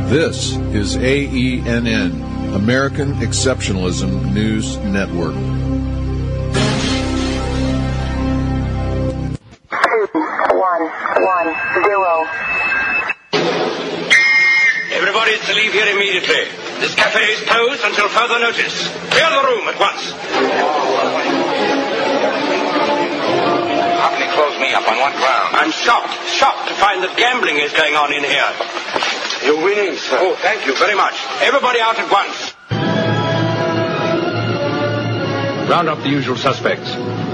This is AENN, American Exceptionalism News Network. 2110. Everybody is to leave here immediately. This cafe is closed until further notice. Clear the room at once. How can he close me up? On what ground? I'm shocked to find that gambling is going on in here. You're winning, sir. Oh, thank you very much. Everybody out at once. Round up the usual suspects.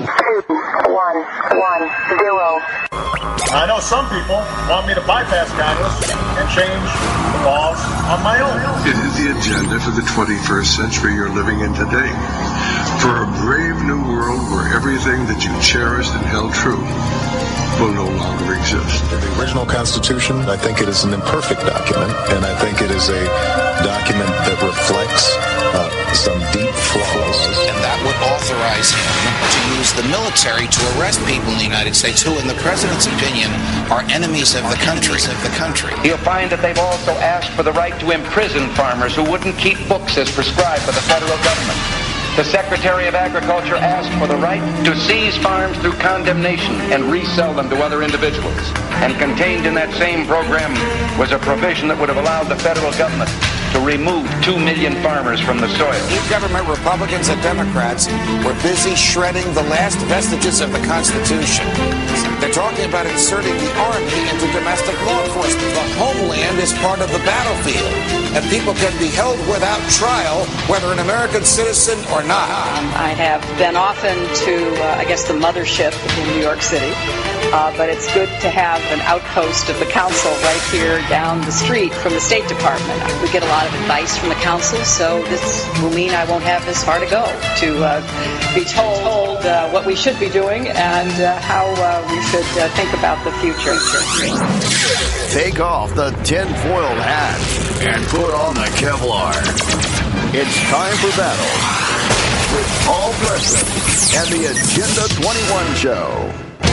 2110. I know some people want me to bypass Congress and change the laws on my own. It is the agenda for the 21st century you're living in today. For a brave new world where everything that you cherished and held true will no longer exist. The original Constitution, I think it is an imperfect document, and I think it is a document that reflects some deep flaws. And that would authorize him to use the military to arrest people in the United States who, in the president's opinion, are enemies of the country. You'll find that they've also asked for the right to imprison farmers who wouldn't keep books as prescribed by the federal government. The Secretary of Agriculture asked for the right to seize farms through condemnation and resell them to other individuals. And contained in that same program was a provision that would have allowed the federal government to remove 2 million farmers from the soil. Government Republicans and Democrats were busy shredding the last vestiges of the Constitution. They're talking about inserting the Army into domestic law enforcement. The homeland is part of the battlefield, and people can be held without trial, whether an American citizen or not. I have been often to, the mothership in New York City, but it's good to have an outpost of the council right here down the street from the State Department. We get a lot of advice from the council, so this will mean I won't have this far to go to be told what we should be doing and how we should think about the future. Take off the tinfoil hat and put on the Kevlar. It's time for battle with Paul Preston and the Agenda 21 Show.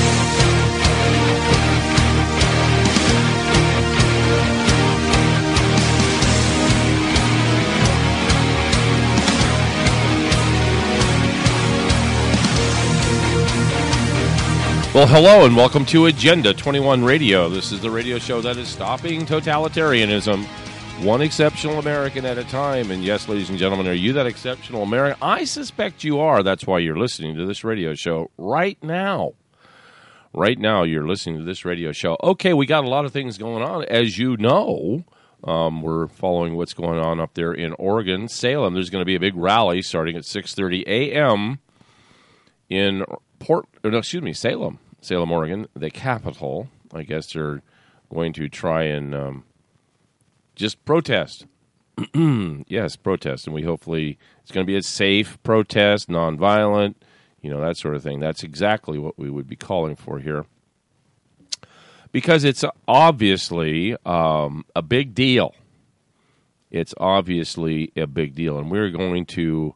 Well, hello and welcome to Agenda 21 Radio. This is the radio show that is stopping totalitarianism, one exceptional American at a time. And yes, ladies and gentlemen, are you that exceptional American? I suspect you are. That's why you're listening to this radio show right now. Right now, you're listening to this radio show. Okay, we got a lot of things going on. As you know, we're following what's going on up there in Oregon. Salem, there's going to be a big rally starting at 6:30 a.m. in Salem, Oregon, the capital. I guess they're going to try and just protest. Yes, protest. And hopefully it's going to be a safe protest, nonviolent, that sort of thing. That's exactly what we would be calling for here. Because it's obviously a big deal. It's obviously a big deal. And we're going to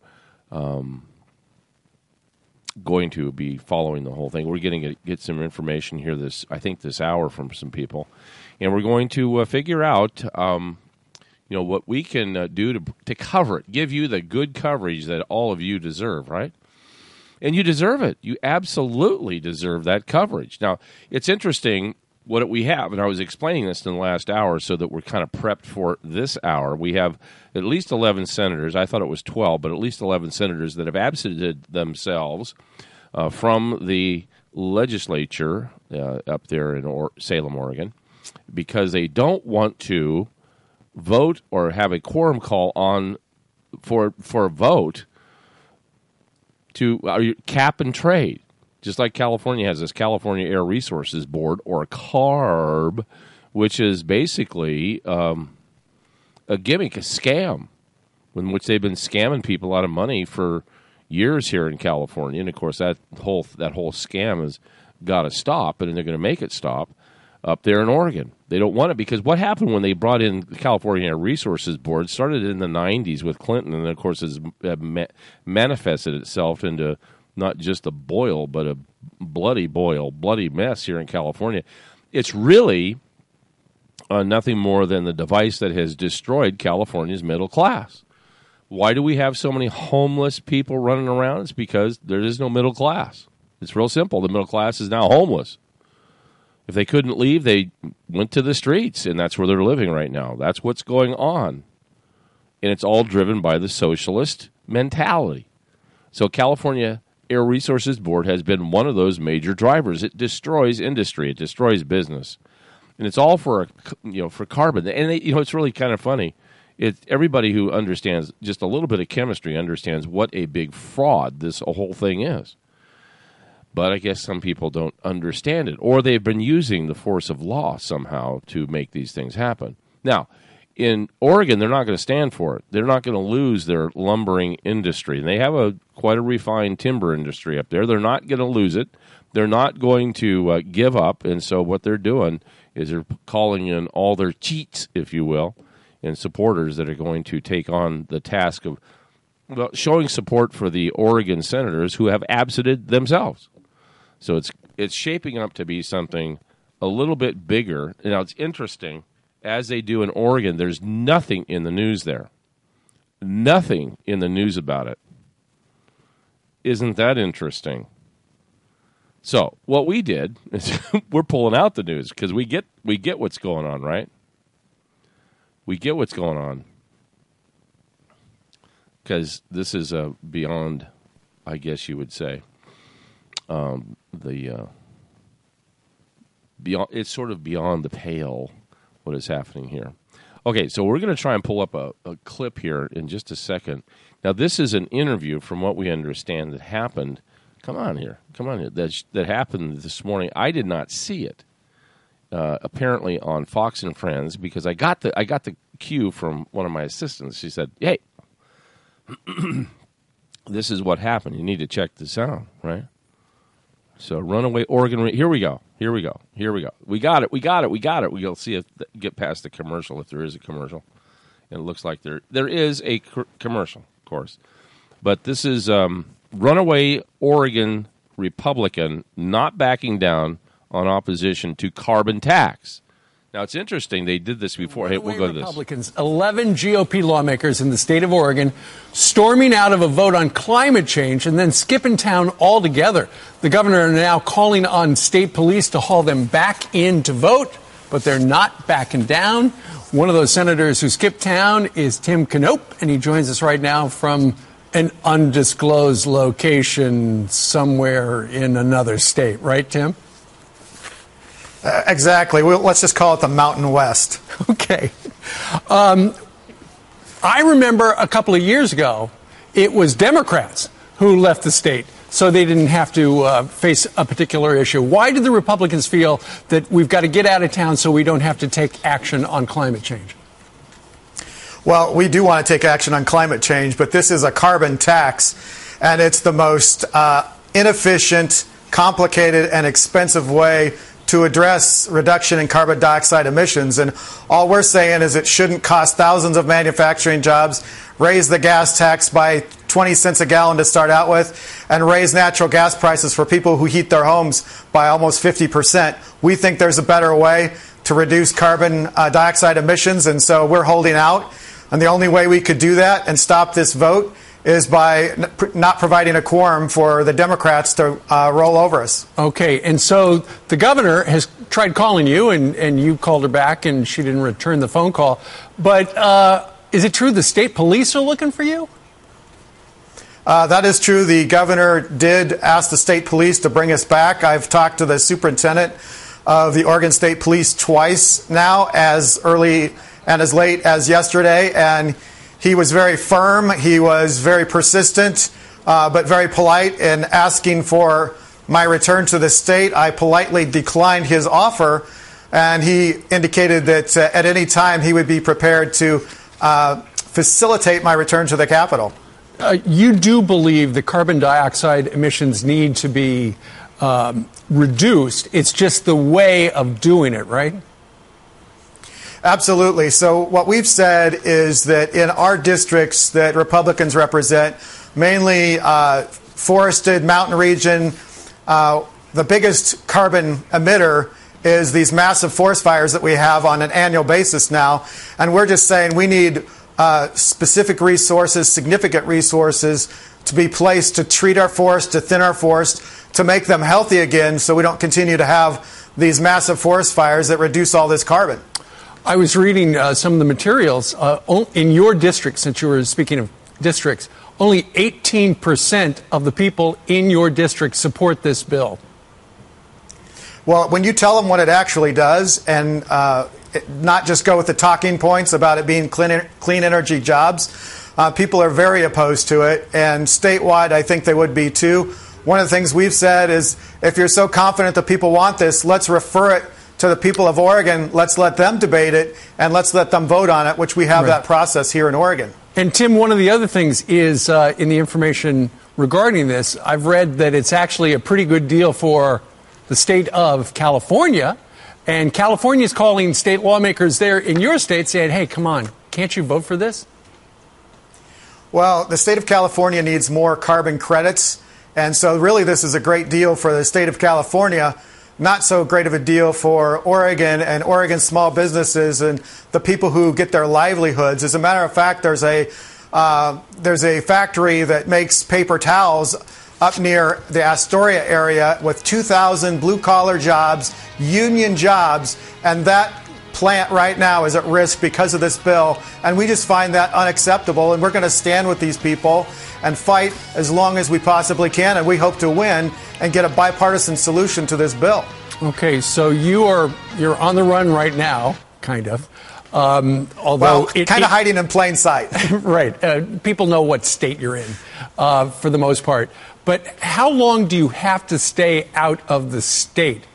be following the whole thing. We're going to get some information here this hour from some people, and we're going to figure out what we can do to cover it, give you the good coverage that all of you deserve, right? And you deserve it. You absolutely deserve that coverage. Now, it's interesting what we have, and I was explaining this in the last hour so that we're kind of prepped for this hour. We have at least 11 senators. I thought it was 12, but at least 11 senators that have absented themselves from the legislature up there in Salem, Oregon, because they don't want to vote or have a quorum call on for a vote to cap and trade. Just like California has this California Air Resources Board, or CARB, which is basically a gimmick, a scam, in which they've been scamming people out of money for years here in California. And, of course, that whole scam has got to stop, and they're going to make it stop up there in Oregon. They don't want it because what happened when they brought in the California Air Resources Board started in the 90s with Clinton, and, of course, has manifested itself into not just a boil, but a bloody mess here in California. It's really nothing more than the device that has destroyed California's middle class. Why do we have so many homeless people running around? It's because there is no middle class. It's real simple. The middle class is now homeless. If they couldn't leave, they went to the streets, and that's where they're living right now. That's what's going on. And it's all driven by the socialist mentality. So California Air Resources Board has been one of those major drivers. It destroys industry. It destroys business. And it's all for carbon. And it's really kind of funny. Everybody who understands just a little bit of chemistry understands what a big fraud this whole thing is. But I guess some people don't understand it, or they've been using the force of law somehow to make these things happen. Now, in Oregon, they're not going to stand for it. They're not going to lose their lumbering industry. And they have quite a refined timber industry up there. They're not going to lose it. They're not going to give up. And so what they're doing is they're calling in all their cheats, if you will, and supporters that are going to take on the task of showing support for the Oregon senators who have absented themselves. So it's shaping up to be something a little bit bigger. Now, it's interesting. As they do in Oregon, there's nothing in the news there. Nothing in the news about it. Isn't that interesting? So what we did is we're pulling out the news because we get what's going on, right? We get what's going on because this is beyond, I guess you would say, it's sort of beyond the pale. What is happening here? Okay, so we're going to try and pull up a clip here in just a second. Now, this is an interview, from what we understand, that happened. Come on here. That happened this morning. I did not see it. Apparently on Fox and Friends, because I got the cue from one of my assistants. She said, "Hey, this is what happened. You need to check this out, right?" So, runaway Oregon. Here we go. We got it. We'll see if get past the commercial, if there is a commercial. And it looks like there is a commercial, of course. But this is runaway Oregon Republican not backing down on opposition to carbon tax. Now, it's interesting. They did this before. Hey, we'll go to this. Republicans, 11 GOP lawmakers in the state of Oregon storming out of a vote on climate change and then skipping town altogether. The governor now calling on state police to haul them back in to vote, but they're not backing down. One of those senators who skipped town is Tim Knopp, and he joins us right now from an undisclosed location somewhere in another state. Right, Tim? Exactly. Let's just call it the Mountain West. Okay. I remember a couple of years ago, it was Democrats who left the state, so they didn't have to face a particular issue. Why do the Republicans feel that we've got to get out of town so we don't have to take action on climate change? Well, we do want to take action on climate change, but this is a carbon tax, and it's the most inefficient, complicated, and expensive way to address reduction in carbon dioxide emissions. And all we're saying is it shouldn't cost thousands of manufacturing jobs, raise the gas tax by 20 cents a gallon to start out with, and raise natural gas prices for people who heat their homes by almost 50%. We think there's a better way to reduce carbon dioxide emissions, and so we're holding out. And the only way we could do that and stop this vote is by not providing a quorum for the Democrats to roll over us. Okay, and so the governor has tried calling you, and you called her back, and she didn't return the phone call. But is it true the state police are looking for you? That is true. The governor did ask the state police to bring us back. I've talked to the superintendent of the Oregon State Police twice now, as early and as late as yesterday, and he was very firm, he was very persistent, but very polite in asking for my return to the state. I politely declined his offer, and he indicated that at any time he would be prepared to facilitate my return to the Capitol. You do believe the carbon dioxide emissions need to be reduced. It's just the way of doing it, right? Absolutely. So what we've said is that in our districts that Republicans represent, mainly forested mountain region, the biggest carbon emitter is these massive forest fires that we have on an annual basis now. And we're just saying we need specific resources, significant resources to be placed to treat our forest, to thin our forest, to make them healthy again so we don't continue to have these massive forest fires that reduce all this carbon. I was reading some of the materials. In your district, since you were speaking of districts, only 18% of the people in your district support this bill. Well, when you tell them what it actually does and not just go with the talking points about it being clean energy jobs, people are very opposed to it. And statewide, I think they would be too. One of the things we've said is if you're so confident that people want this, let's refer it to the people of Oregon. Let's let them debate it and let's let them vote on it, which we have that process here in Oregon. And Tim, one of the other things is in the information regarding this, I've read that it's actually a pretty good deal for the state of California. And California is calling state lawmakers there in your state saying, hey, come on, can't you vote for this? Well, the state of California needs more carbon credits. And so really this is a great deal for the state of California. Not so great of a deal for Oregon and Oregon small businesses and the people who get their livelihoods. As a matter of fact, there's a factory that makes paper towels up near the Astoria area with 2,000 blue-collar jobs, union jobs, and that plant right now is at risk because of this bill. And we just find that unacceptable, and we're going to stand with these people and fight as long as we possibly can, and we hope to win and get a bipartisan solution to this bill. Okay, so you're on the run right now, kind of. Although kind of hiding in plain sight. Right. People know what state you're in for the most part. But how long do you have to stay out of the state?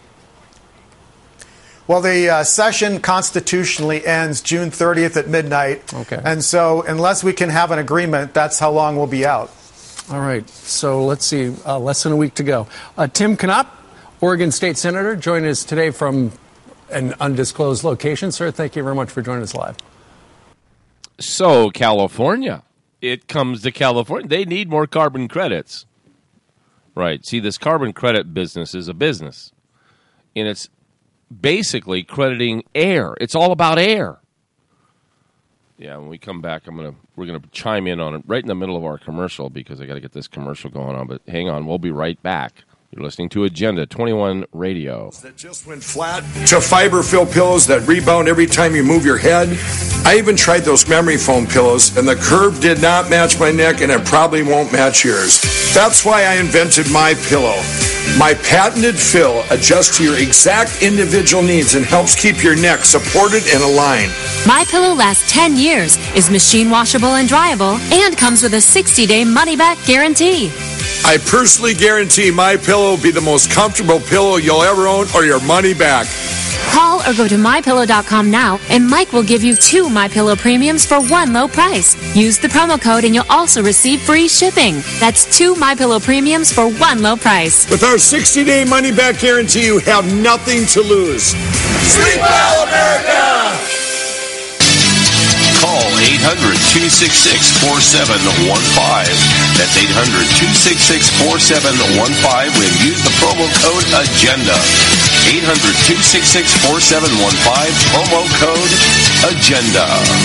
Well, the session constitutionally ends June 30th at midnight. Okay. And so unless we can have an agreement, that's how long we'll be out. All right. So let's see. Less than a week to go. Tim Knopp, Oregon State Senator, joining us today from an undisclosed location. Sir, thank you very much for joining us live. So, California. It comes to California. They need more carbon credits. Right. See, this carbon credit business is a business. And it's basically crediting air. It's all about air. Yeah, when we come back, we're gonna chime in on it right in the middle of our commercial because I got to get this commercial going on. But hang on, we'll be right back. You're listening to Agenda 21 Radio. That just went flat to fiber-filled pillows that rebound every time you move your head. I even tried those memory foam pillows, and the curve did not match my neck, and it probably won't match yours. That's why I invented MyPillow. My patented fill adjusts to your exact individual needs and helps keep your neck supported and aligned. MyPillow lasts 10 years, is machine washable and dryable, and comes with a 60-day money-back guarantee. I personally guarantee MyPillow will be the most comfortable pillow you'll ever own or your money back. Call or go to MyPillow.com now, and Mike will give you 2 MyPillow premiums for one low price. Use the promo code, and you'll also receive free shipping. That's 2 MyPillow premiums for one low price. With our 60-day money-back guarantee, you have nothing to lose. Sleep well, America! Call 800-266-4715. That's 800-266-4715 and use the promo code AGENDA. 800-266-4715, promo code AGENDA.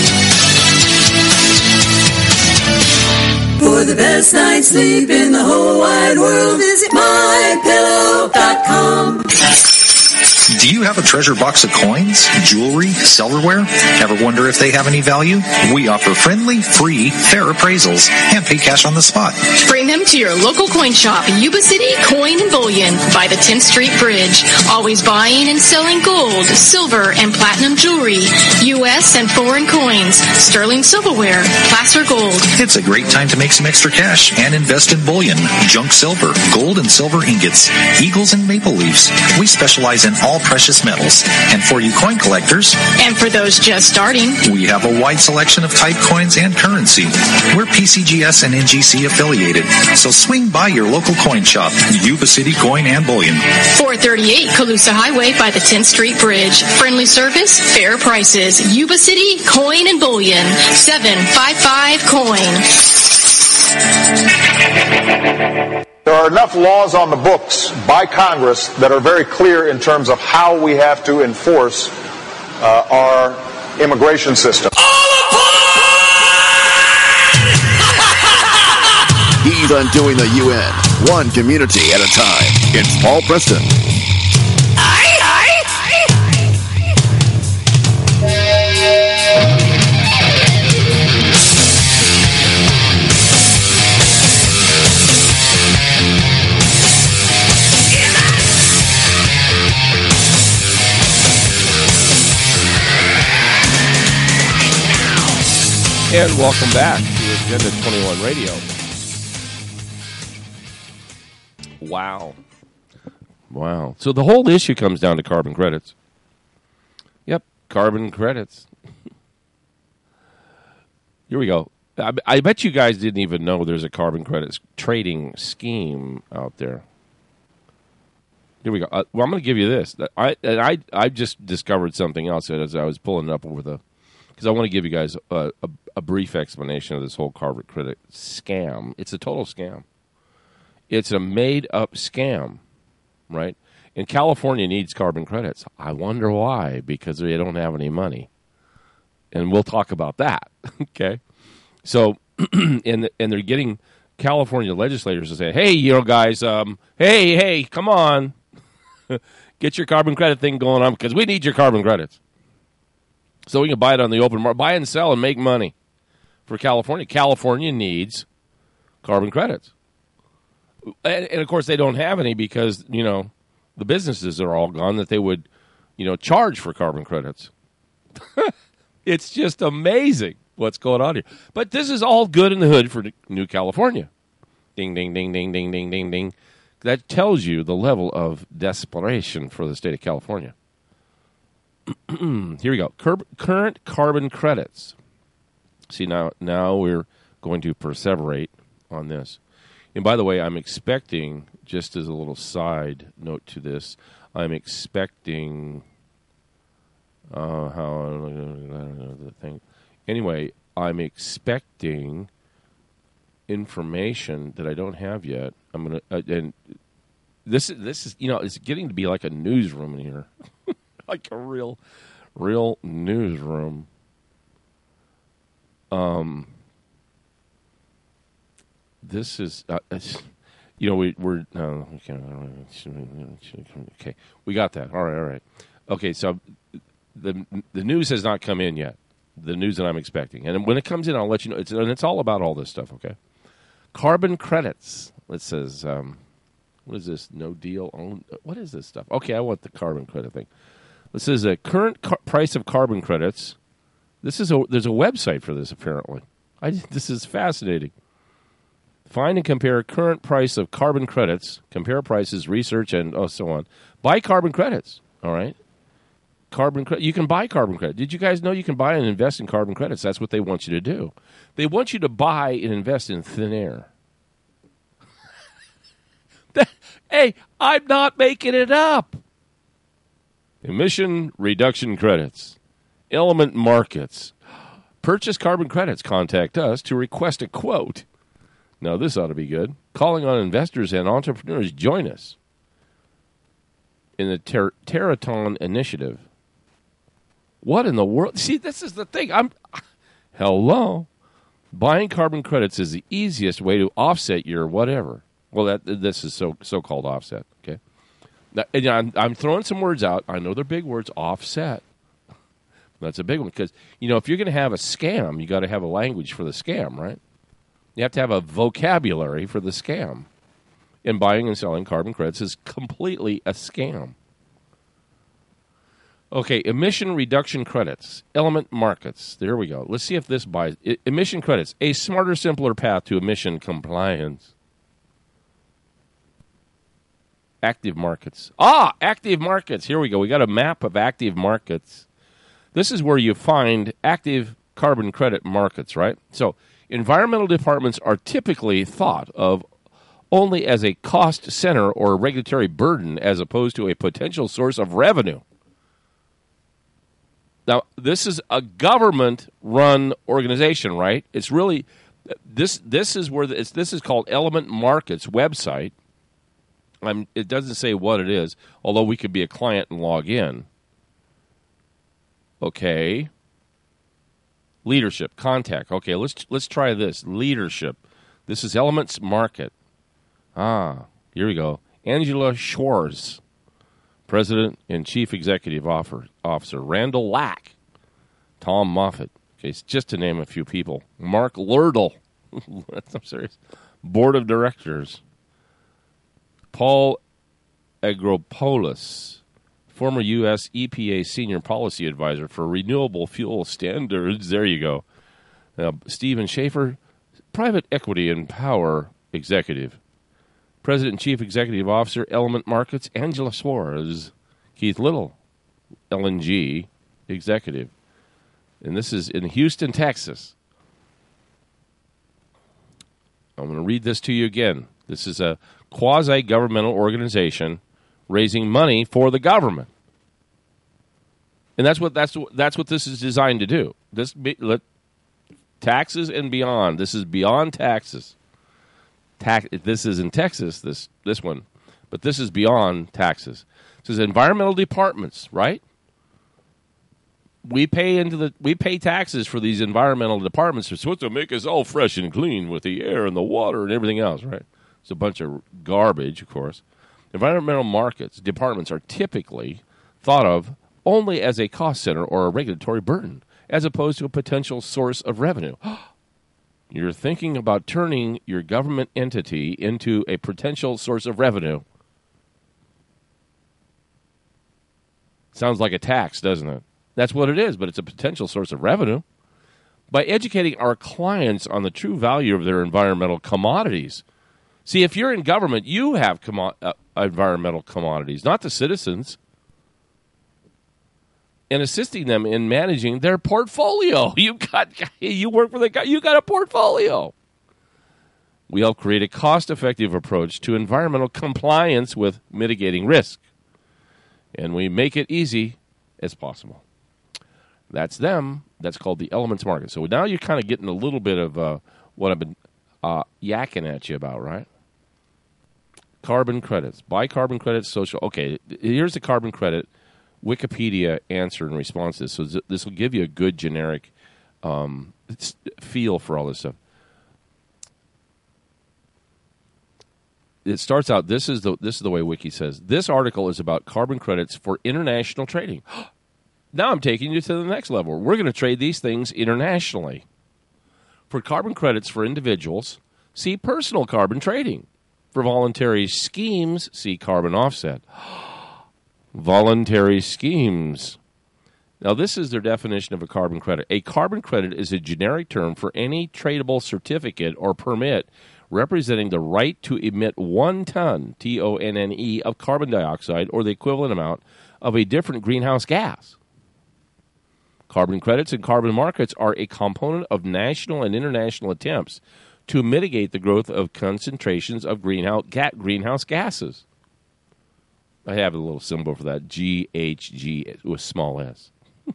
For the best night's sleep in the whole wide world, visit MyPillow.com. Do you have a treasure box of coins, jewelry, silverware? Ever wonder if they have any value? We offer friendly, free, fair appraisals and pay cash on the spot. Bring them to your local coin shop, Yuba City Coin and Bullion by the 10th Street Bridge. Always buying and selling gold, silver, and platinum jewelry, U.S. and foreign coins, sterling silverware, placer gold. It's a great time to make some extra cash and invest in bullion, junk silver, gold and silver ingots, eagles and maple leaves. We specialize in all precious metals. And for you coin collectors, and for those just starting, we have a wide selection of type coins and currency. We're PCGS and NGC affiliated, so swing by your local coin shop, Yuba City Coin and Bullion. 438 Colusa Highway by the 10th Street Bridge. Friendly service, fair prices. Yuba City Coin and Bullion. 755 Coin. There are enough laws on the books by Congress that are very clear in terms of how we have to enforce our immigration system. He's undoing the UN, one community at a time. It's Paul Preston. And welcome back to Agenda 21 Radio. Wow. So the whole issue comes down to carbon credits. Yep, carbon credits. Here we go. I bet you guys didn't even know there's a carbon credits trading scheme out there. Here we go. Well, I'm going to give you this. I just discovered something else as I was pulling it up over the... Because I want to give you guys a brief explanation of this whole carbon credit scam. It's a total scam. It's a made-up scam, right? And California needs carbon credits. I wonder why, because they don't have any money. And we'll talk about that, okay? So, and they're getting California legislators to say, hey, guys, hey, come on. Get your carbon credit thing going on because we need your carbon credits. So we can buy it on the open market, buy and sell and make money for California. California needs carbon credits. And of course, they don't have any because, the businesses are all gone that they would, charge for carbon credits. It's just amazing what's going on here. But this is all good in the hood for New California. Ding, ding, ding, ding, ding, ding, ding, ding. That tells you the level of desperation for the state of California. Here we go. Current carbon credits. See, now we're going to perseverate on this. And by the way, I'm expecting, just as a little side note to this, I'm expecting Anyway, I'm expecting information that I don't have yet. I'm gonna and this is it's getting to be like a newsroom in here. Like a real newsroom. This is, we're okay. We got that. All right. Okay, so the news has not come in yet. The news that I'm expecting, and when it comes in, I'll let you know. It's all about all this stuff. Okay, carbon credits. It says, what is this? No deal. What is this stuff? Okay, I want the carbon credit thing. This is a current price of carbon credits. There's a website for this, apparently. This is fascinating. Find and compare current price of carbon credits. Compare prices, research, and so on. Buy carbon credits, all right? You can buy carbon credit. Did you guys know you can buy and invest in carbon credits? That's what they want you to do. They want you to buy and invest in thin air. Hey, I'm not making it up. Emission reduction credits. Element markets. Purchase carbon credits. Contact us to request a quote. Now, this ought to be good. Calling on investors and entrepreneurs. Join us in the Terraton Initiative. What in the world? See, this is the thing. Hello. Buying carbon credits is the easiest way to offset your whatever. Well, this is so-called offset, okay? Now, I'm throwing some words out. I know they're big words, offset. That's a big one because, if you're going to have a scam, you got to have a language for the scam, right? You have to have a vocabulary for the scam. And buying and selling carbon credits is completely a scam. Okay, emission reduction credits, element markets. There we go. Let's see if this buys. Emission credits, a smarter, simpler path to emission compliance. Active markets. Active markets. Here we go. We got a map of active markets. This is where you find active carbon credit markets, right? So environmental departments are typically thought of only as a cost center or regulatory burden as opposed to a potential source of revenue. Now, this is a government-run organization, right? It's really This is where this is called Element Markets website. It doesn't say what it is, although we could be a client and log in. Okay. Leadership, contact. Okay, let's try this. Leadership. This is Elements Market. Here we go. Angela Schwartz, President and Chief Executive Officer. Randall Lack. Tom Moffitt. Okay, it's just to name a few people. Mark Lurdle. I'm serious. Board of Directors. Paul Agropoulos, former U.S. EPA Senior Policy Advisor for Renewable Fuel Standards. There you go. Stephen Schaefer, Private Equity and Power Executive. President and Chief Executive Officer, Element Markets, Angela Suarez. Keith Little, LNG Executive. And this is in Houston, Texas. I'm going to read this to you again. This is a quasi-governmental organization raising money for the government. And that's what this is designed to do. Taxes and beyond. This is beyond taxes. This is in Texas, this one. But this is beyond taxes. This is environmental departments, right? We pay taxes for these environmental departments. It's supposed to make us all fresh and clean with the air and the water and everything else, right? It's a bunch of garbage, of course. Environmental markets departments are typically thought of only as a cost center or a regulatory burden, as opposed to a potential source of revenue. You're thinking about turning your government entity into a potential source of revenue. Sounds like a tax, doesn't it? That's what it is, but it's a potential source of revenue. By educating our clients on the true value of their environmental commodities. See, if you're in government, you have environmental commodities, not the citizens. And assisting them in managing their portfolio. You work for the guy, you got a portfolio. We help create a cost-effective approach to environmental compliance with mitigating risk. And we make it easy as possible. That's them. That's called the Elements Market. So now you're kind of getting a little bit of what I've been yakking at you about, right? Carbon credits. Buy carbon credits, social. Okay, here's the carbon credit Wikipedia answer in response to this. So this will give you a good generic feel for all this stuff. It starts out, this is the way Wiki says. This article is about carbon credits for international trading. Now I'm taking you to the next level. We're going to trade these things internationally. For carbon credits for individuals, see personal carbon trading. For voluntary schemes, see carbon offset. Voluntary schemes. Now, this is their definition of a carbon credit. A carbon credit is a generic term for any tradable certificate or permit representing the right to emit 1 ton, T-O-N-N-E, of carbon dioxide or the equivalent amount of a different greenhouse gas. Carbon credits and carbon markets are a component of national and international attempts to mitigate the growth of concentrations of greenhouse gases. I have a little symbol for that, GHG with small s.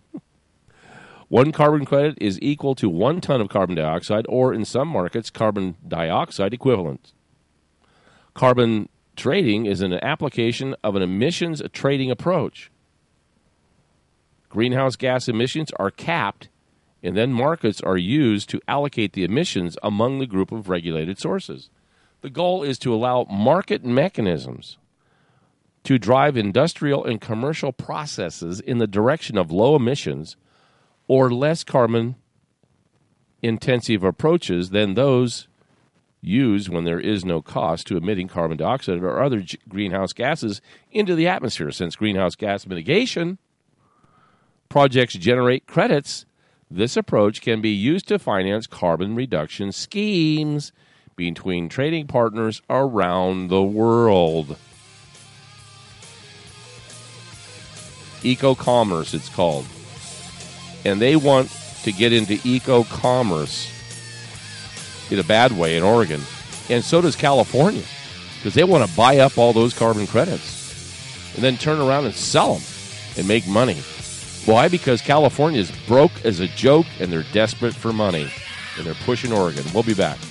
1 carbon credit is equal to 1 ton of carbon dioxide, or in some markets, carbon dioxide equivalent. Carbon trading is an application of an emissions trading approach. Greenhouse gas emissions are capped, and then markets are used to allocate the emissions among the group of regulated sources. The goal is to allow market mechanisms to drive industrial and commercial processes in the direction of low emissions or less carbon-intensive approaches than those used when there is no cost to emitting carbon dioxide or other greenhouse gases into the atmosphere. Since greenhouse gas mitigation projects generate credits, this approach can be used to finance carbon reduction schemes between trading partners around the world. Eco-commerce, it's called. And they want to get into eco-commerce in a bad way in Oregon. And so does California, because they want to buy up all those carbon credits and then turn around and sell them and make money. Why? Because California is broke as a joke and they're desperate for money. and they're pushing Oregon. We'll be back.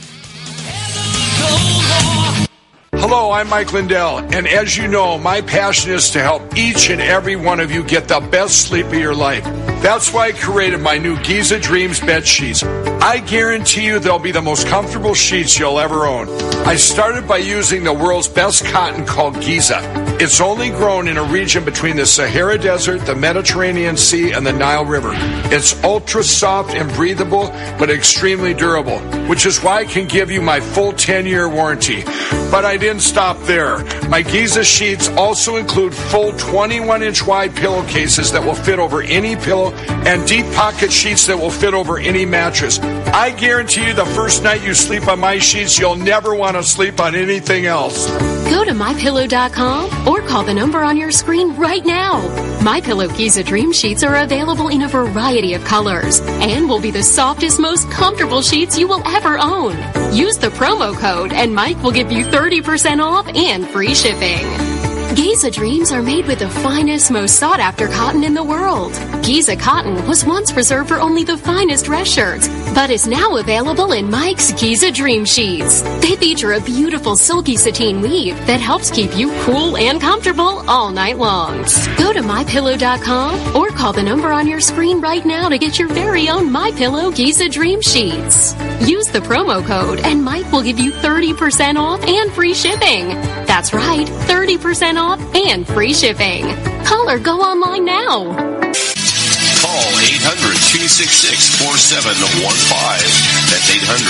Hello, I'm Mike Lindell, and as you know, my passion is to help each and every one of you get the best sleep of your life. That's why I created my new Giza Dreams bed sheets. I guarantee you they'll be the most comfortable sheets you'll ever own. I started by using the world's best cotton called Giza. It's only grown in a region between the Sahara Desert, the Mediterranean Sea, and the Nile River. It's ultra soft and breathable, but extremely durable, which is why I can give you my full 10-year warranty. But I didn't stop there. My Giza sheets also include full 21-inch wide pillowcases that will fit over any pillow and deep pocket sheets that will fit over any mattress. I guarantee you the first night you sleep on my sheets, you'll never want to sleep on anything else. Go to MyPillow.com or call the number on your screen right now. MyPillow Giza Dream Sheets are available in a variety of colors and will be the softest, most comfortable sheets you will ever own. Use the promo code and Mike will give you 30% off and free shipping. Giza Dreams are made with the finest, most sought-after cotton in the world. Giza cotton was once reserved for only the finest dress shirts, but is now available in Mike's Giza Dream Sheets. They feature a beautiful silky sateen weave that helps keep you cool and comfortable all night long. Go to MyPillow.com or call the number on your screen right now to get your very own MyPillow Giza Dream Sheets. Use the promo code and Mike will give you 30% off and free shipping. That's right, 30% off and free shipping. Call or go online now. Call 800-266-4715. That's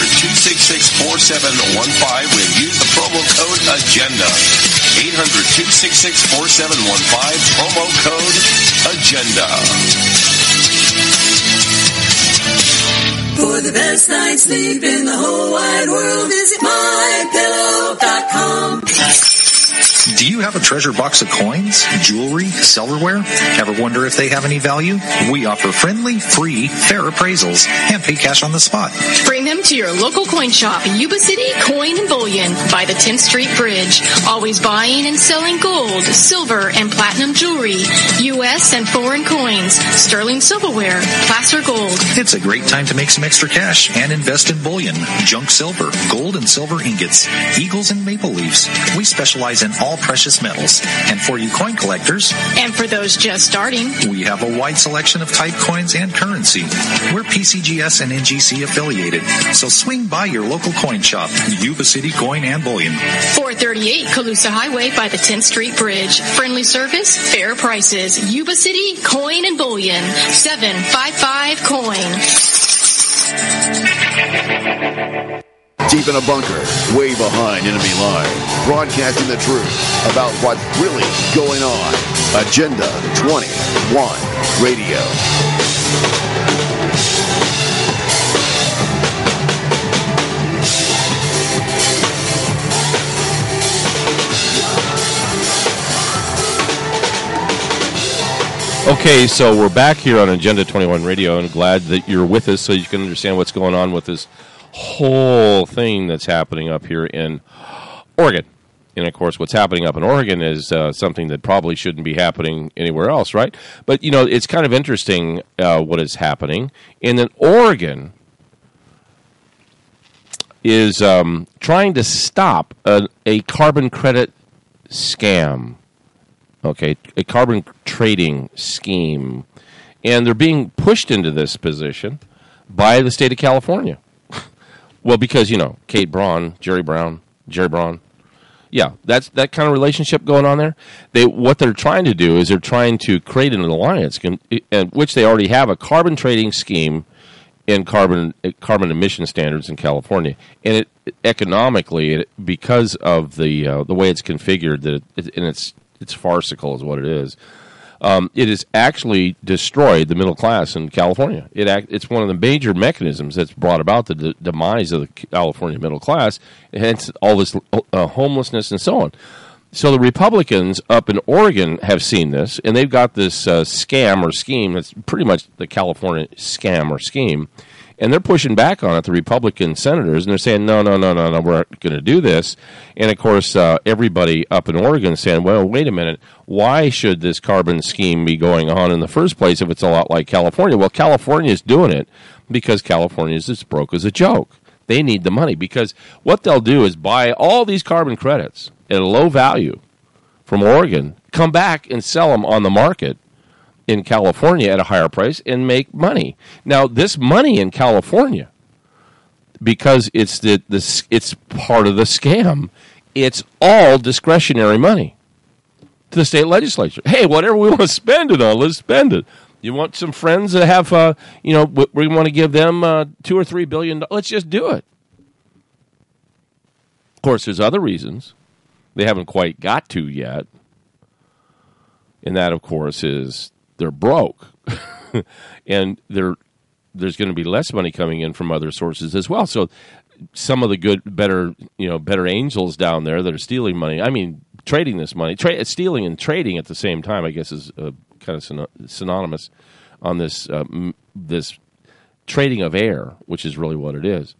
800-266-4715 when use the promo code AGENDA. 800-266-4715, promo code AGENDA. For the best night's sleep in the whole wide world, visit MyPillow.com. Do you have a treasure box of coins, jewelry, silverware? Ever wonder if they have any value? We offer friendly, free, fair appraisals and pay cash on the spot. Bring them to your local coin shop, Yuba City Coin and Bullion by the 10th Street Bridge. Always buying and selling gold, silver, and platinum jewelry, U.S. and foreign coins, sterling silverware, placer gold. It's a great time to make some extra cash and invest in bullion, junk silver, gold and silver ingots, eagles and maple leaves. We specialize in all precious metals. And for you coin collectors, and for those just starting, we have a wide selection of type coins and currency. We're PCGS and NGC affiliated, so swing by your local coin shop, Yuba City Coin and Bullion. 438 Colusa Highway by the 10th Street Bridge. Friendly service, fair prices. Yuba City Coin and Bullion. 755 Coin. Deep in a bunker, way behind enemy lines, broadcasting the truth about what's really going on. Agenda 21 Radio. Okay, so we're back here on Agenda 21 Radio, and glad that you're with us so you can understand what's going on with this whole thing that's happening up here in Oregon. And, of course, what's happening up in Oregon is something that probably shouldn't be happening anywhere else, right? But, you know, it's kind of interesting what is happening. And then Oregon is trying to stop a carbon credit scam, okay, a carbon trading scheme. And they're being pushed into this position by the state of California. Well, because, you know, Kate Braun, Jerry Brown. Yeah, that's that kind of relationship going on there. What they're trying to do is they're trying to create an alliance, which they already have a carbon trading scheme and carbon emission standards in California. And economically, because of the way it's configured, it's farcical is what it is. It has actually destroyed the middle class in California. It's one of the major mechanisms that's brought about the demise of the California middle class, hence all this homelessness and so on. So the Republicans up in Oregon have seen this, and they've got this scam or scheme that's pretty much the California scam or scheme, and they're pushing back on it, the Republican senators, and they're saying, no, we're not going to do this. And, of course, everybody up in Oregon is saying, well, wait a minute, why should this carbon scheme be going on in the first place if it's a lot like California? Well, California is doing it because California is as broke as a joke. They need the money because what they'll do is buy all these carbon credits at a low value from Oregon, come back and sell them on the market in California at a higher price and make money. Now, this money in California, because it's it's part of the scam, it's all discretionary money to the state legislature. Hey, whatever we want to spend it on, let's spend it. You want some friends that have, we want to give them $2 or $3 billion. Let's just do it. Of course, there's other reasons they haven't quite got to yet. And that, of course, is they're broke. And there's going to be less money coming in from other sources as well. So some of the better angels down there that are stealing money, trading this money, stealing and trading at the same time, I guess is kind of synonymous on this this trading of air, which is really what it is.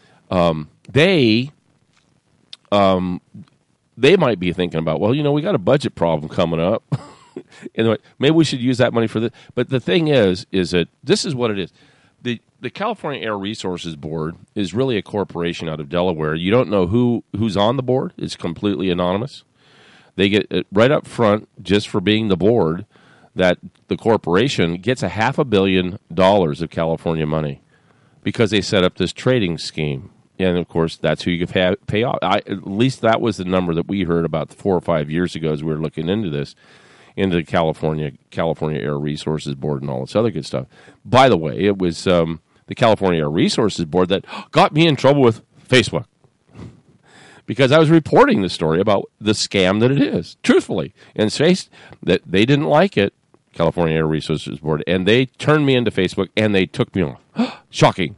They might be thinking about, well, we got a budget problem coming up. Anyway, maybe we should use that money for this. But the thing is that this is what it is. The California Air Resources Board is really a corporation out of Delaware. You don't know who's on the board. It's completely anonymous. They get right up front, just for being the board, that the corporation gets $500 million of California money because they set up this trading scheme. And, of course, that's who you can pay off. At least that was the number that we heard about 4 or 5 years ago as we were looking into this, into the California Air Resources Board and all this other good stuff. By the way, it was the California Air Resources Board that got me in trouble with Facebook because I was reporting the story about the scam that it is, truthfully. And that they didn't like it, California Air Resources Board, and they turned me into Facebook, and they took me off. Shocking.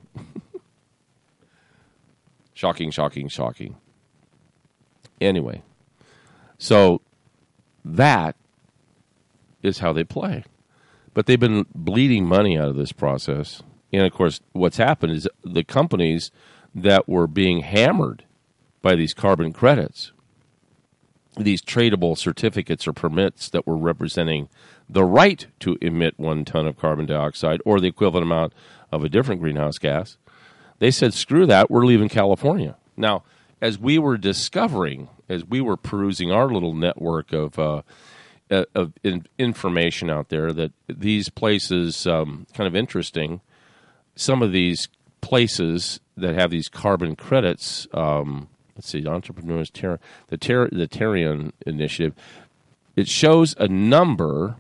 Shocking. Anyway, so that is how they play. But they've been bleeding money out of this process. And, of course, what's happened is the companies that were being hammered by these carbon credits, these tradable certificates or permits that were representing the right to emit 1 ton of carbon dioxide or the equivalent amount of a different greenhouse gas, they said, screw that, we're leaving California. Now, as we were discovering, as we were perusing our little network of information out there, that these places, kind of interesting, some of these places that have these carbon credits, let's see, Entrepreneurs, the Terran Initiative, it shows a number,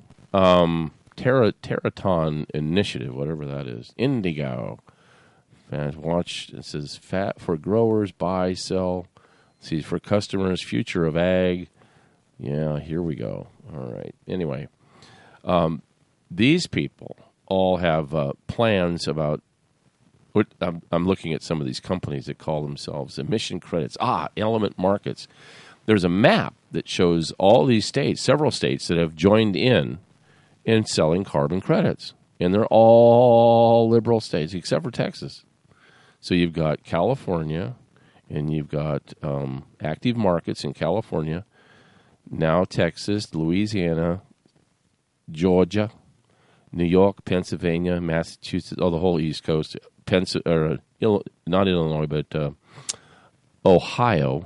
Terraton Initiative, whatever that is, Indigo. Watch, it says fat for growers, buy, sell. See, for customers, future of ag. Yeah, here we go. All right. Anyway, these people all have plans about. I'm looking at some of these companies that call themselves emission credits. Element Markets. There's a map that shows all these states, several states that have joined in selling carbon credits. And they're all liberal states except for Texas. So you've got California, and you've got active markets in California, now Texas, Louisiana, Georgia, New York, Pennsylvania, Massachusetts, the whole East Coast, not Illinois, but Ohio,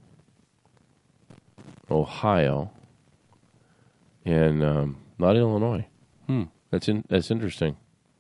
and not Illinois. That's interesting.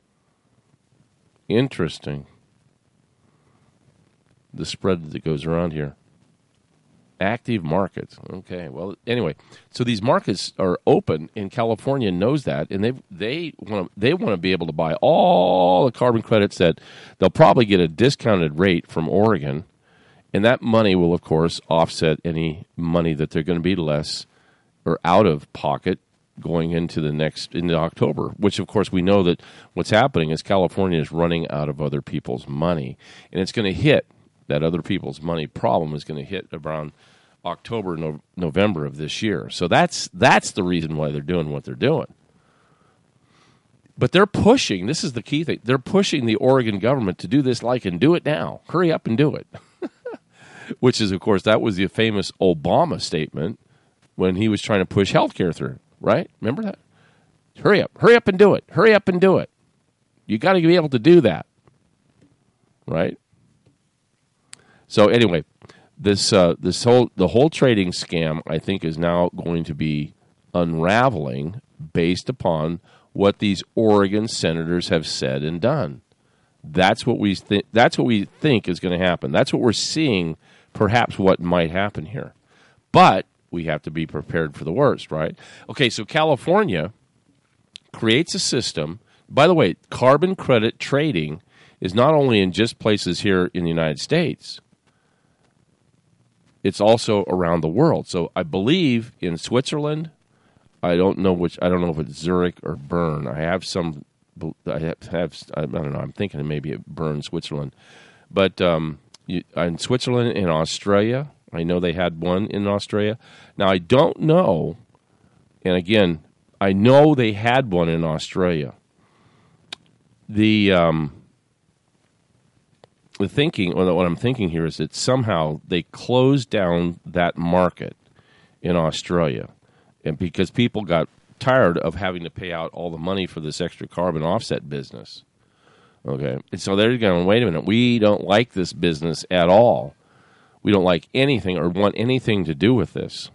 The spread that goes around here. Active markets. Okay. Well, anyway, so these markets are open, and California knows that, and they want to be able to buy all the carbon credits that they'll probably get a discounted rate from Oregon, and that money will, of course, offset any money that they're going to be less or out of pocket going into October, which, of course, we know that what's happening is California is running out of other people's money, and it's going to hit. That other people's money problem is going to hit around October, November of this year. So that's the reason why they're doing what they're doing. But they're pushing, this is the key thing, they're pushing the Oregon government to do this and do it now. Hurry up and do it. Which is, of course, that was the famous Obama statement when he was trying to push health care through, right? Remember that? Hurry up and do it. Hurry up and do it. You got to be able to do that, right? So anyway, the whole trading scam, I think, is now going to be unraveling based upon what these Oregon senators have said and done. That's what we think. That's what we think is going to happen. That's what we're seeing. Perhaps what might happen here, but we have to be prepared for the worst, right? Okay, so California creates a system. By the way, carbon credit trading is not only in just places here in the United States. It's also around the world. So I believe in Switzerland. I don't know if it's Zurich or Bern. I don't know. I'm thinking it may be Bern, Switzerland. But in Switzerland and Australia, I know they had one in Australia. Now, I don't know, and again, I know they had one in Australia. The thinking, or what I'm thinking here, is that somehow they closed down that market in Australia, and because people got tired of having to pay out all the money for this extra carbon offset business. Okay, and so they're going, wait a minute, we don't like this business at all. We don't like anything or want anything to do with this.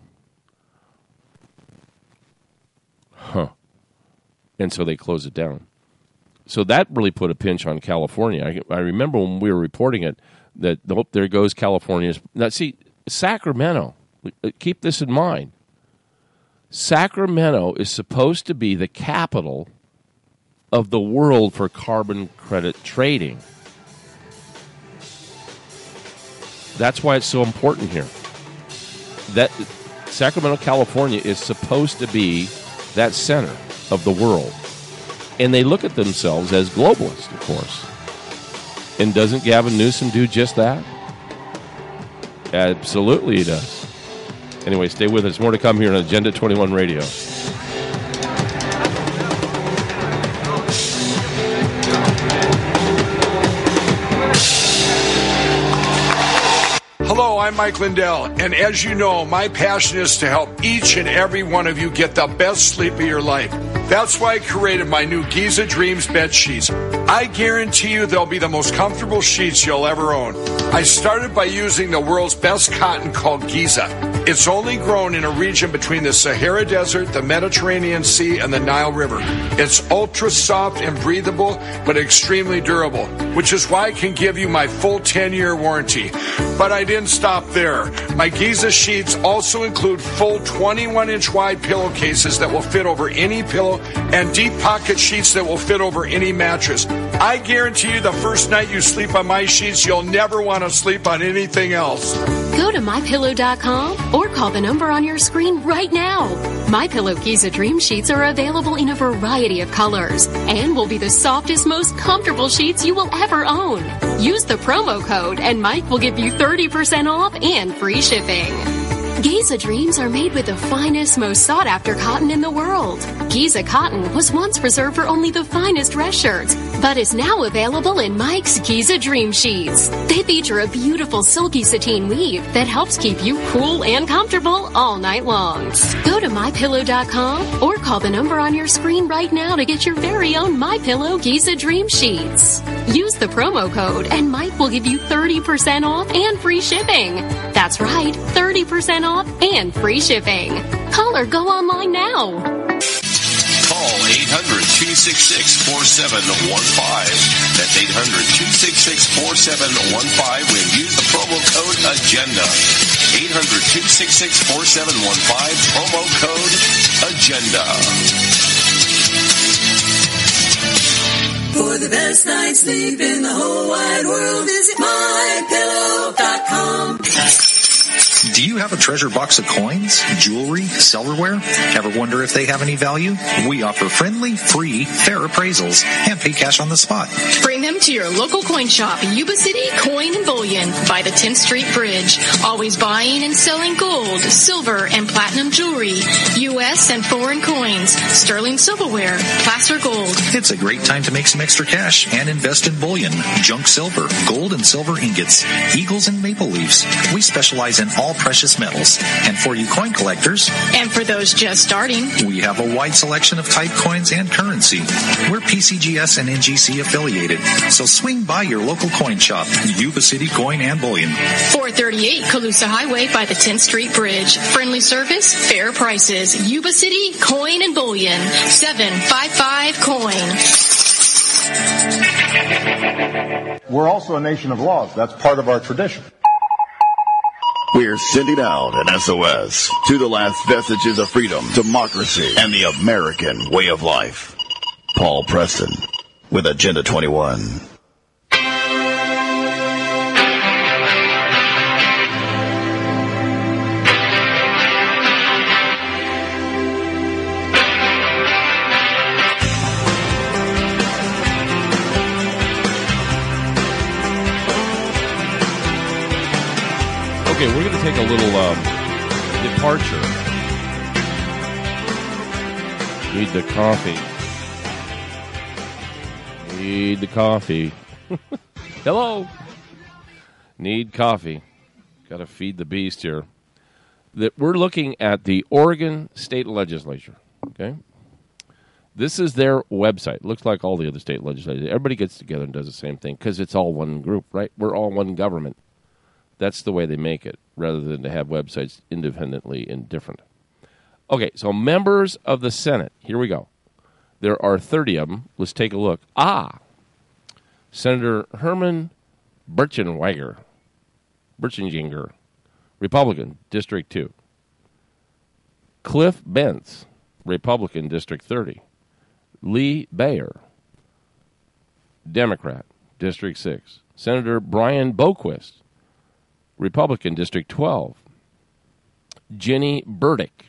And so they closed it down. So that really put a pinch on California. I remember when we were reporting it, that there goes California. Now, see, Sacramento, keep this in mind. Sacramento is supposed to be the capital of the world for carbon credit trading. That's why it's so important here. That Sacramento, California is supposed to be that center of the world. And they look at themselves as globalists, of course. And doesn't Gavin Newsom do just that? Absolutely he does. Anyway, stay with us. More to come here on Agenda 21 Radio. Hello, I'm Mike Lindell, and as you know, my passion is to help each and every one of you get the best sleep of your life. That's why I created my new Giza Dreams bed sheets. I guarantee you they'll be the most comfortable sheets you'll ever own. I started by using the world's best cotton called Giza. It's only grown in a region between the Sahara Desert, the Mediterranean Sea, and the Nile River. It's ultra soft and breathable, but extremely durable, which is why I can give you my full 10-year warranty. But I didn't stop there. My Giza sheets also include full 21-inch wide pillowcases that will fit over any pillow and deep pocket sheets that will fit over any mattress. I guarantee you the first night you sleep on my sheets, you'll never want to sleep on anything else. Go to MyPillow.com or call the number on your screen right now. MyPillow Giza Dream Sheets are available in a variety of colors and will be the softest, most comfortable sheets you will ever own. Use the promo code and Mike will give you 30% off and free shipping. Giza Dreams are made with the finest, most sought-after cotton in the world. Giza cotton was once reserved for only the finest dress shirts, but is now available in Mike's Giza Dream Sheets. They feature a beautiful silky sateen weave that helps keep you cool and comfortable all night long. Go to MyPillow.com or call the number on your screen right now to get your very own MyPillow Giza Dream Sheets. Use the promo code and Mike will give you 30% off and free shipping. That's right, 30% off and free shipping. Call or go online now. Call 800-266-4715. That's 800-266-4715 when use the promo code AGENDA. 800-266-4715, promo code AGENDA. For the best night's sleep in the whole wide world, visit MyPillow.com. Do you have a treasure box of coins, jewelry, silverware? Ever wonder if they have any value? We offer friendly, free, fair appraisals and pay cash on the spot. Bring them to your local coin shop, Yuba City Coin and Bullion by the 10th Street Bridge. Always buying and selling gold, silver, and platinum jewelry, U.S. and foreign coins, sterling silverware, placer gold. It's a great time to make some extra cash and invest in bullion, junk silver, gold and silver ingots, eagles and maple leafs. We specialize in all precious metals. And for you coin collectors, and for those just starting, we have a wide selection of type coins and currency. We're PCGS and NGC affiliated, so swing by your local coin shop, Yuba City Coin and Bullion. 438 Colusa Highway by the 10th Street Bridge. Friendly service, fair prices. Yuba City Coin and Bullion. 755 Coin. We're also a nation of laws. That's part of our tradition. We're sending out an SOS to the last vestiges of freedom, democracy, and the American way of life. Paul Preston with Agenda 21. Okay, we're going to take a little departure. Need the coffee. Need the coffee. Hello. Need coffee. Got to feed the beast here. That we're looking at the Oregon State Legislature. Okay, this is their website. Looks like all the other state legislatures. Everybody gets together and does the same thing because it's all one group, right? We're all one government. That's the way they make it, rather than to have websites independently and different. Okay, so members of the Senate. Here we go. There are 30 of them. Let's take a look. Senator Herman Birchenginger, Republican, District 2. Cliff Bentz, Republican, District 30. Lee Bayer, Democrat, District 6. Senator Brian Boquist, Republican, District 12. Ginny Burdick,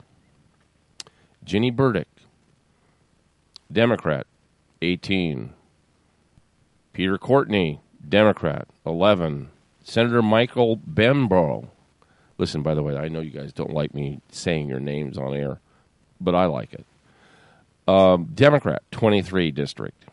Democrat, 18. Peter Courtney, Democrat, 11. Senator Michael Benbrough. Listen, by the way, I know you guys don't like me saying your names on air, but I like it. Democrat, 23rd District.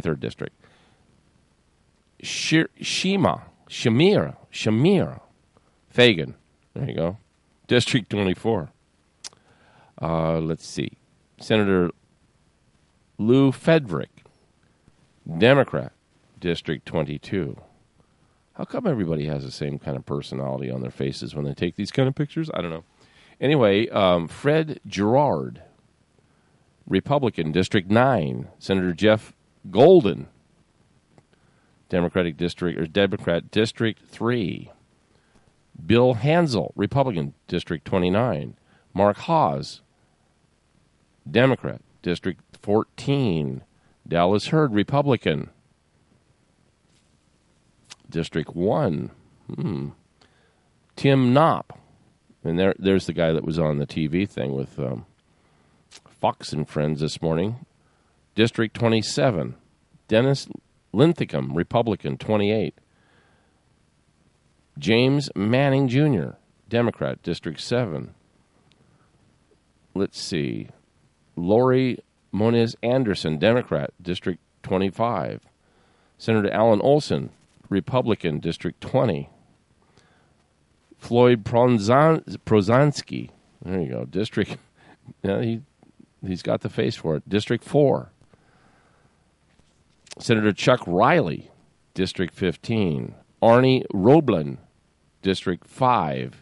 Shamir Fagan, there you go, District 24. Let's see. Senator Lou Fedrick, Democrat, District 22. How come everybody has the same kind of personality on their faces when they take these kind of pictures? I don't know. Anyway, Fred Gerard, Republican, District 9. Senator Jeff Golden, Democrat, District 3. Bill Hansel, Republican, District 29. Mark Hawes, Democrat, District 14. Dallas Hurd, Republican, District 1. Tim Knopp, and there's the guy that was on the TV thing with Fox and Friends this morning. District 27. Dennis Linthicum, Republican, 28. James Manning Jr., Democrat, District 7. Let's see. Lori Moniz Anderson, Democrat, District 25. Senator Alan Olson, Republican, District 20. Floyd Prozansky, there you go, District, he's got the face for it, District 4. Senator Chuck Riley, District 15. Arnie Roblin, District 5.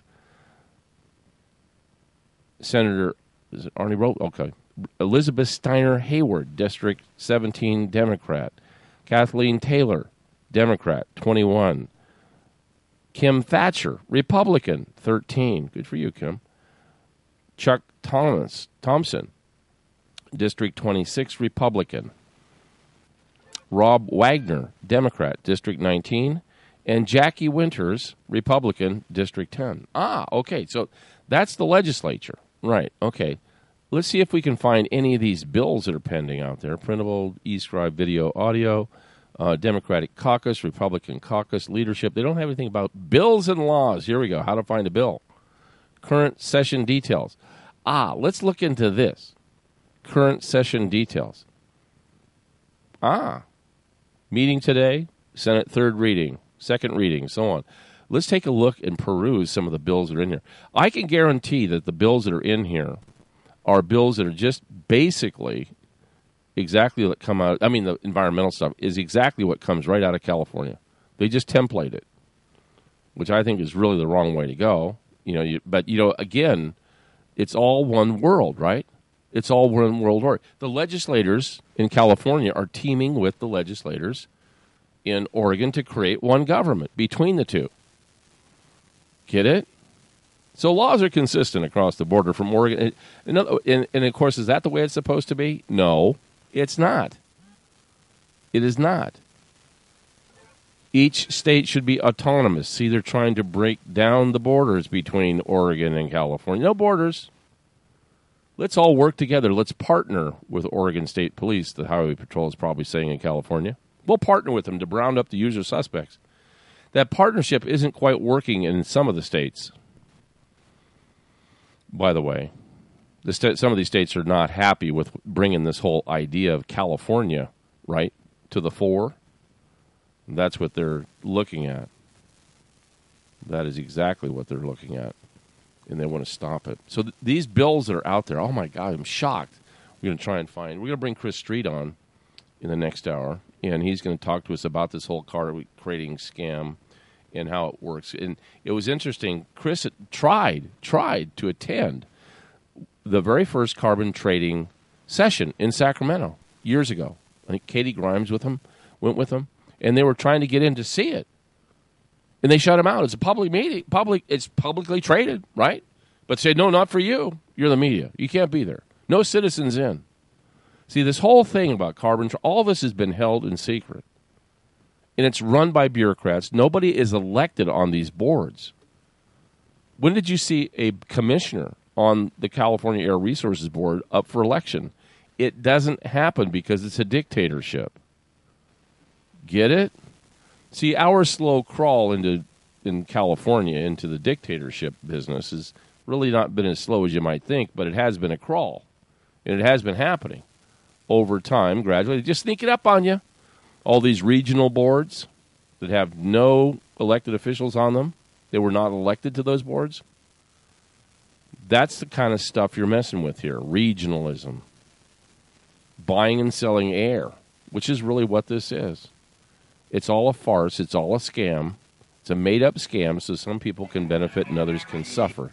Senator, is it Arnie Roblin? Okay. Elizabeth Steiner Hayward, District 17, Democrat. Kathleen Taylor, Democrat, 21. Kim Thatcher, Republican, 13. Good for you, Kim. Chuck Thompson, District 26, Republican. Rob Wagner, Democrat, District 19. and Jackie Winters, Republican, District 10. Ah, okay. So that's the legislature. Right. Okay. Let's see if we can find any of these bills that are pending out there. Printable, e-scribe, video, audio, Democratic caucus, Republican caucus, leadership. They don't have anything about bills and laws. Here we go. How to find a bill. Current session details. Ah, let's look into this. Current session details. Ah. Meeting today, Senate third reading, second reading, so on. Let's take a look and peruse some of the bills that are in here. I can guarantee that the bills that are in here are bills that are just basically exactly what come out. I mean, the environmental stuff is exactly what comes right out of California. They just template it, which I think is really the wrong way to go. But again, it's all one world, right? It's all one world order. The legislators in California are teaming with the legislators in Oregon to create one government between the two. Get it? So laws are consistent across the border from Oregon. And of course, is that the way it's supposed to be? No, it's not. It is not. Each state should be autonomous. See, they're trying to break down the borders between Oregon and California. No borders. Let's all work together. Let's partner with Oregon State Police, the Highway Patrol is probably saying in California. We'll partner with them to round up the usual suspects. That partnership isn't quite working in some of the states. By the way, some of these states are not happy with bringing this whole idea of California, right, to the fore. That's what they're looking at. That is exactly what they're looking at. And they want to stop it. So these bills that are out there, oh my God, I'm shocked. We're going to try and we're going to bring Chris Street on in the next hour, and he's going to talk to us about this whole card trading scam and how it works. And it was interesting. Chris tried to attend the very first carbon trading session in Sacramento years ago. I think Katie Grimes went with him, and they were trying to get in to see it. And they shut him out. It's a public meeting. It's publicly traded, right? But said, no, not for you. You're the media. You can't be there. No citizens in. See, this whole thing about carbon, all this has been held in secret. And it's run by bureaucrats. Nobody is elected on these boards. When did you see a commissioner on the California Air Resources Board up for election? It doesn't happen because it's a dictatorship. Get it? See, our slow crawl in California into the dictatorship business has really not been as slow as you might think, but it has been a crawl. And it has been happening over time, gradually. They just sneak it up on you. All these regional boards that have no elected officials on them, they were not elected to those boards. That's the kind of stuff you're messing with here, regionalism. Buying and selling air, which is really what this is. It's all a farce. It's all a scam. It's a made-up scam so some people can benefit and others can suffer.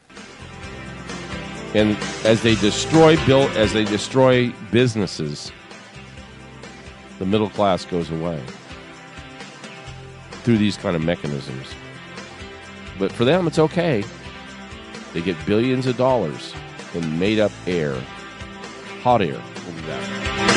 And as they destroy businesses, the middle class goes away through these kind of mechanisms. But for them, it's okay. They get billions of dollars in made-up air, hot air. We'll be back.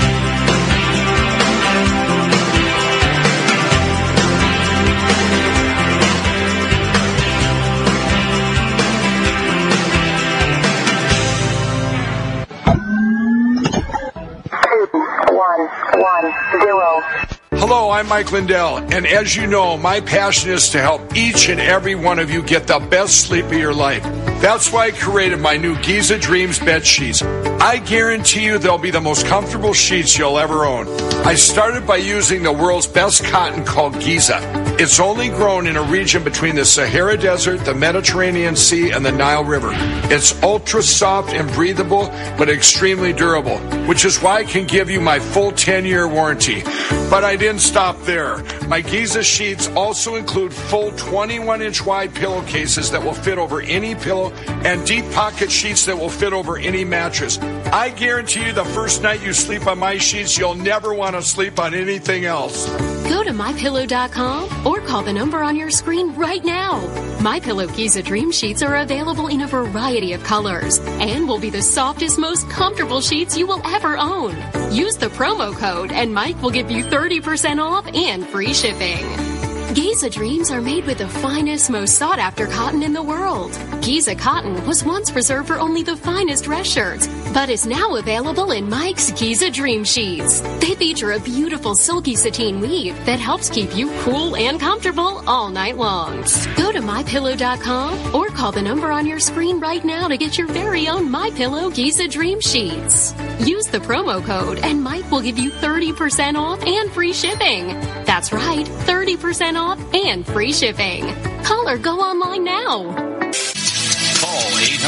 Hello, I'm Mike Lindell, and as you know, my passion is to help each and every one of you get the best sleep of your life. That's why I created my new Giza Dreams bed sheets. I guarantee you they'll be the most comfortable sheets you'll ever own. I started by using the world's best cotton called Giza. It's only grown in a region between the Sahara Desert, the Mediterranean Sea, and the Nile River. It's ultra soft and breathable, but extremely durable, which is why I can give you my full 10-year warranty. But I didn't stop there. My Giza sheets also include full 21-inch wide pillowcases that will fit over any pillow and deep pocket sheets that will fit over any mattress. I guarantee you the first night you sleep on my sheets, you'll never want to sleep on anything else. Go to MyPillow.com or call the number on your screen right now. MyPillow Giza Dream Sheets are available in a variety of colors and will be the softest, most comfortable sheets you will ever own. Use the promo code and Mike will give you 30% off and free shipping. Giza dreams are made with the finest, most sought-after cotton in the world. Giza cotton was once reserved for only the finest dress shirts, but is now available in Mike's Giza Dream Sheets. They feature a beautiful silky sateen weave that helps keep you cool and comfortable all night long. Go to MyPillow.com or call the number on your screen right now to get your very own MyPillow Giza Dream Sheets. Use the promo code and Mike will give you 30% off and free shipping. That's right, 30% off and free shipping. Call or go online now. Call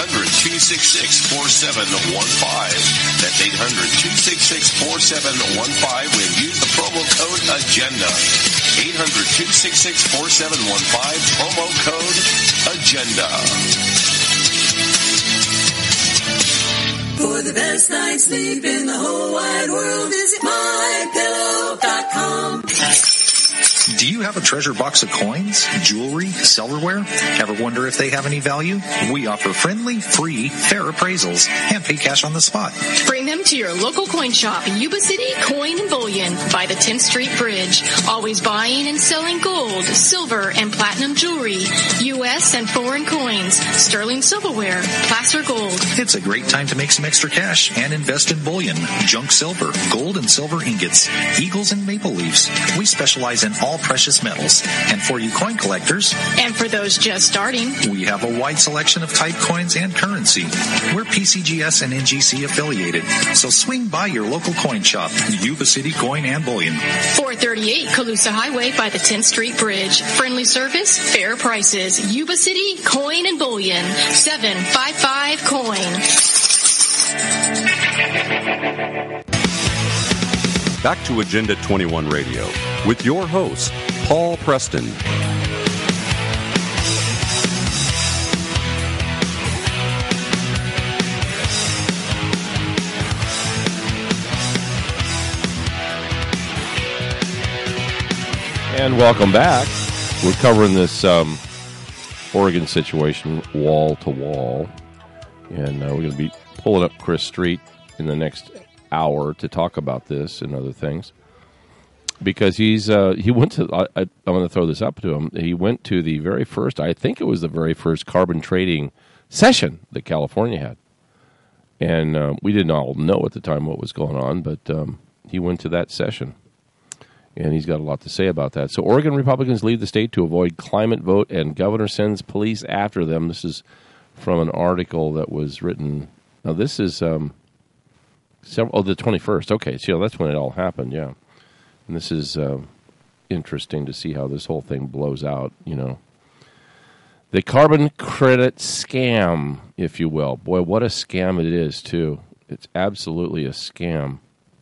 800-266-4715. That's 800-266-4715 when use the promo code AGENDA. 800-266-4715, promo code AGENDA. For the best night's sleep in the whole wide world, visit MyPillow.com. Do you have a treasure box of coins, jewelry, silverware? Ever wonder if they have any value? We offer friendly, free, fair appraisals and pay cash on the spot. Bring them to your local coin shop, Yuba City Coin and Bullion by the 10th Street Bridge. Always buying and selling gold, silver, and platinum jewelry, U.S. and foreign coins, sterling silverware, placer gold. It's a great time to make some extra cash and invest in bullion, junk silver, gold and silver ingots, eagles and maple leaves. We specialize in all precious metals. And for you coin collectors, and for those just starting, we have a wide selection of type coins and currency. We're PCGS and NGC affiliated, so swing by your local coin shop, Yuba City Coin and Bullion. 438 Colusa Highway by the 10th Street Bridge. Friendly service, fair prices. Yuba City Coin and Bullion. 755 Coin. Back to Agenda 21 Radio with your host, Paul Preston. And welcome back. We're covering this Oregon situation wall to wall. And we're going to be pulling up Chris Street in the next hour to talk about this and other things, because he went to I'm going to throw this up to him. He went to the very first, I think it was the very first carbon trading session that California had, and we didn't all know at the time what was going on, but he went to that session, and he's got a lot to say about that. So Oregon Republicans leave the state to avoid climate vote, and governor sends police after them. This is from an article that was written. Now this is the 21st. Okay, so that's when it all happened, yeah. And this is interesting to see how this whole thing blows out, you know. The carbon credit scam, if you will. Boy, what a scam it is, too. It's absolutely a scam.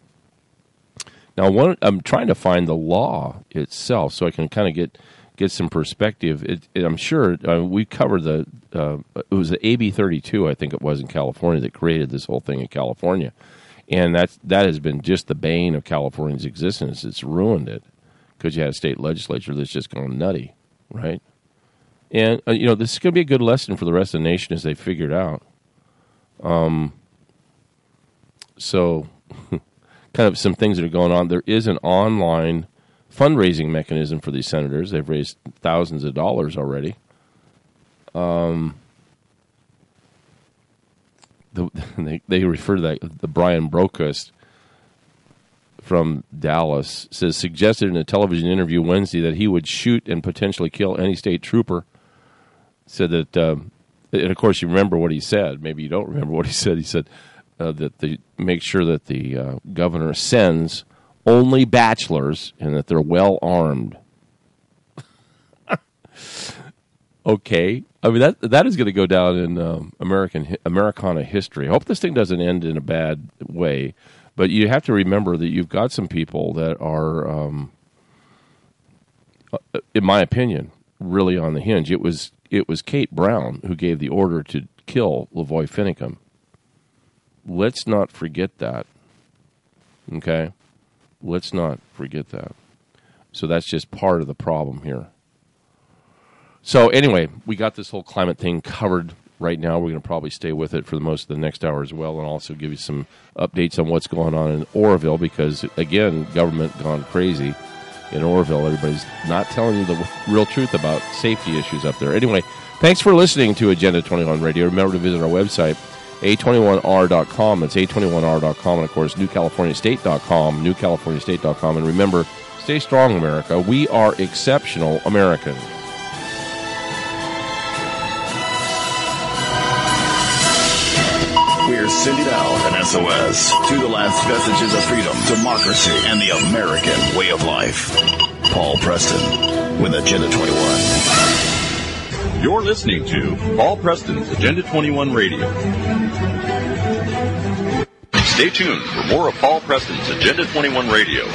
Now, I'm trying to find the law itself so I can kind of get some perspective. I'm sure we covered it was the AB 32, I think it was, in California that created this whole thing in California. And that has been just the bane of California's existence. It's ruined it because you had a state legislature that's just gone nutty, right? And, this is going to be a good lesson for the rest of the nation as they figure it out. So, kind of some things that are going on. There is an online fundraising mechanism for these senators. They've raised thousands of dollars already. They refer to that, the Brian Brokus from Dallas suggested in a television interview Wednesday that he would shoot and potentially kill any state trooper. Said that, and of course you remember what he said. Maybe you don't remember what he said. He said that they make sure that the governor sends only bachelors and that they're well armed. Okay. I mean, that is going to go down in Americana history. I hope this thing doesn't end in a bad way, but you have to remember that you've got some people that are, in my opinion, really on the hinge. It was Kate Brown who gave the order to kill Lavoy Finicum. Let's not forget that. Okay? Let's not forget that. So that's just part of the problem here. So anyway, we got this whole climate thing covered right now. We're going to probably stay with it for the most of the next hour as well, and also give you some updates on what's going on in Oroville because, again, government gone crazy. in Orville. Everybody's not telling you the real truth about safety issues up there. Anyway, thanks for listening to Agenda 21 Radio. Remember to visit our website, a21r.com. That's a21r.com. And, of course, newcaliforniastate.com, newcaliforniastate.com. And remember, stay strong, America. We are exceptional Americans. We're sending out an SOS to the last vestiges of freedom, democracy, and the American way of life. Paul Preston with Agenda 21. You're listening to Paul Preston's Agenda 21 Radio. Stay tuned for more of Paul Preston's Agenda 21 Radio.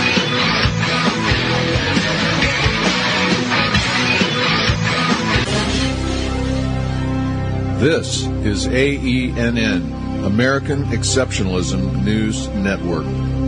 This is AENN, American Exceptionalism News Network.